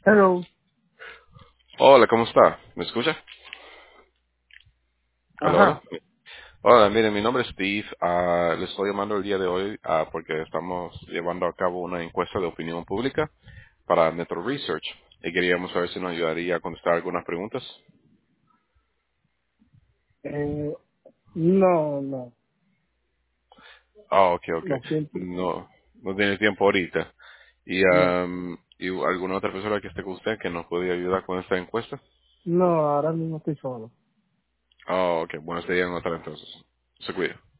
Hello. Hola, ¿cómo está? ¿Me escucha? Hola, hola. Ajá. Hola, mire, mi nombre es Steve. Le estoy llamando el día de hoy porque estamos llevando a cabo una encuesta de opinión pública para Metro Research y queríamos saber si nos ayudaría a contestar algunas preguntas. Eh, no, no, Ok, ok. lo siento. No, no tiene tiempo ahorita. No, ¿Y alguna otra persona que esté con usted que nos podría ayudar con esta encuesta? no, ahora mismo estoy solo. Ok, bueno, serían otra entonces. Se cuida.